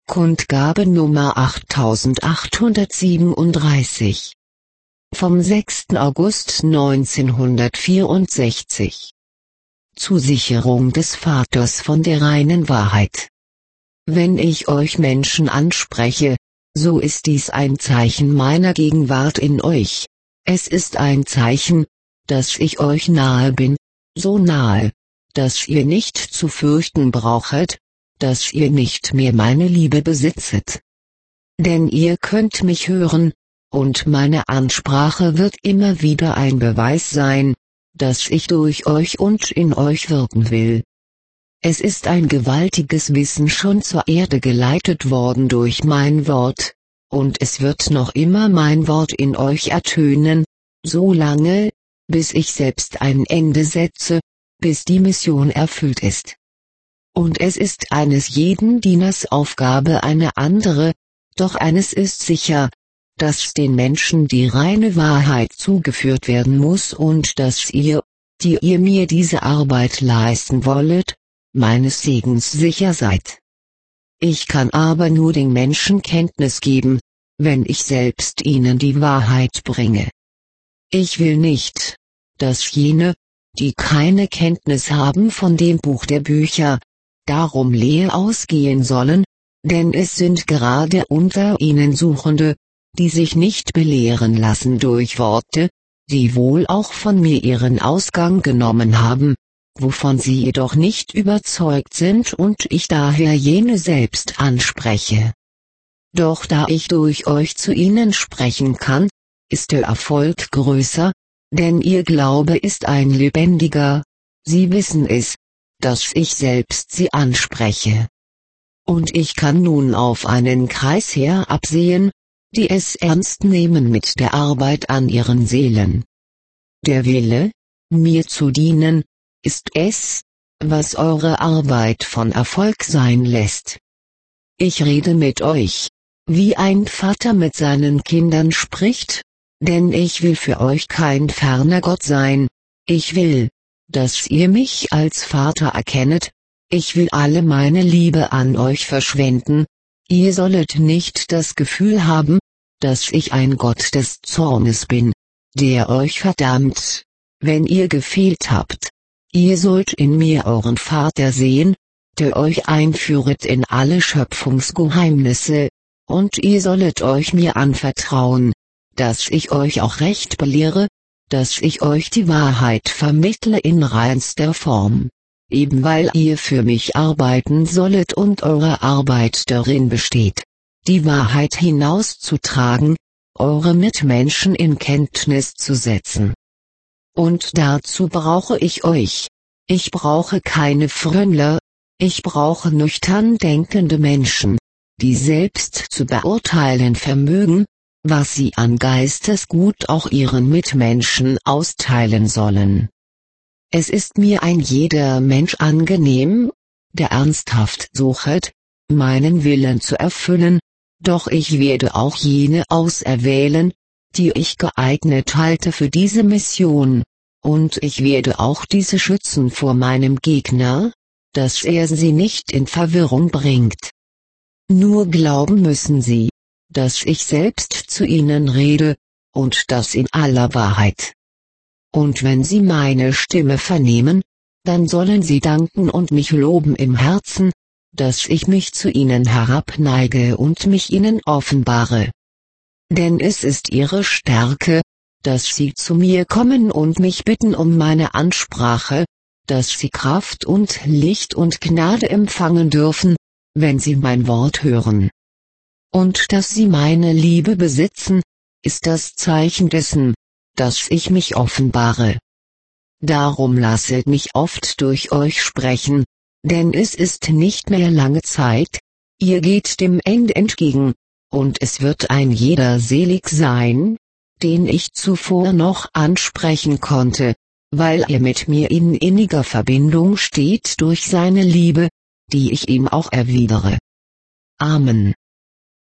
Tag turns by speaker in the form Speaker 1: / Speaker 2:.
Speaker 1: Kundgabe Nummer 8837. Vom 6. August 1964. Zusicherung des Vaters von der reinen Wahrheit. Wenn ich euch Menschen anspreche, so ist dies ein Zeichen meiner Gegenwart in euch. Es ist ein Zeichen, dass ich euch nahe bin, so nahe, dass ihr nicht zu fürchten brauchet, dass ihr nicht mehr meine Liebe besitzet. Denn ihr könnt mich hören, und meine Ansprache wird immer wieder ein Beweis sein, dass ich durch euch und in euch wirken will. Es ist ein gewaltiges Wissen schon zur Erde geleitet worden durch mein Wort, und es wird noch immer mein Wort in euch ertönen, so lange, bis ich selbst ein Ende setze, bis die Mission erfüllt ist. Und es ist eines jeden Dieners Aufgabe eine andere, doch eines ist sicher, dass den Menschen die reine Wahrheit zugeführt werden muss und dass ihr, die ihr mir diese Arbeit leisten wollet, meines Segens sicher seid. Ich kann aber nur den Menschen Kenntnis geben, wenn ich selbst ihnen die Wahrheit bringe. Ich will nicht, dass jene, die keine Kenntnis haben von dem Buch der Bücher, darum leer ausgehen sollen, denn es sind gerade unter ihnen Suchende, die sich nicht belehren lassen durch Worte, die wohl auch von mir ihren Ausgang genommen haben, wovon sie jedoch nicht überzeugt sind und ich daher jene selbst anspreche. Doch da ich durch euch zu ihnen sprechen kann, ist der Erfolg größer, denn ihr Glaube ist ein lebendiger, sie wissen es, dass ich selbst sie anspreche. Und ich kann nun auf einen Kreis her absehen, die es ernst nehmen mit der Arbeit an ihren Seelen. Der Wille, mir zu dienen, ist es, was eure Arbeit von Erfolg sein lässt. Ich rede mit euch, wie ein Vater mit seinen Kindern spricht, denn ich will für euch kein ferner Gott sein, ich will, dass ihr mich als Vater erkennet, ich will alle meine Liebe an euch verschwenden, ihr sollet nicht das Gefühl haben, dass ich ein Gott des Zornes bin, der euch verdammt, wenn ihr gefehlt habt. Ihr sollt in mir euren Vater sehen, der euch einführet in alle Schöpfungsgeheimnisse, und ihr sollet euch mir anvertrauen, dass ich euch auch recht belehre, dass ich euch die Wahrheit vermittle in reinster Form, eben weil ihr für mich arbeiten sollet und eure Arbeit darin besteht, die Wahrheit hinauszutragen, eure Mitmenschen in Kenntnis zu setzen. Und dazu brauche ich euch. Ich brauche keine Frömmler, ich brauche nüchtern denkende Menschen, die selbst zu beurteilen vermögen, was sie an Geistesgut auch ihren Mitmenschen austeilen sollen. Es ist mir ein jeder Mensch angenehm, der ernsthaft suchet, meinen Willen zu erfüllen, doch ich werde auch jene auserwählen, die ich geeignet halte für diese Mission, und ich werde auch diese schützen vor meinem Gegner, dass er sie nicht in Verwirrung bringt. Nur glauben müssen sie, dass ich selbst zu ihnen rede, und das in aller Wahrheit. Und wenn sie meine Stimme vernehmen, dann sollen sie danken und mich loben im Herzen, dass ich mich zu ihnen herabneige und mich ihnen offenbare. Denn es ist ihre Stärke, dass sie zu mir kommen und mich bitten um meine Ansprache, dass sie Kraft und Licht und Gnade empfangen dürfen, wenn sie mein Wort hören. Und dass sie meine Liebe besitzen, ist das Zeichen dessen, dass ich mich offenbare. Darum lasset mich oft durch euch sprechen, denn es ist nicht mehr lange Zeit, ihr geht dem Ende entgegen, und es wird ein jeder selig sein, den ich zuvor noch ansprechen konnte, weil er mit mir in inniger Verbindung steht durch seine Liebe, die ich ihm auch erwidere. Amen.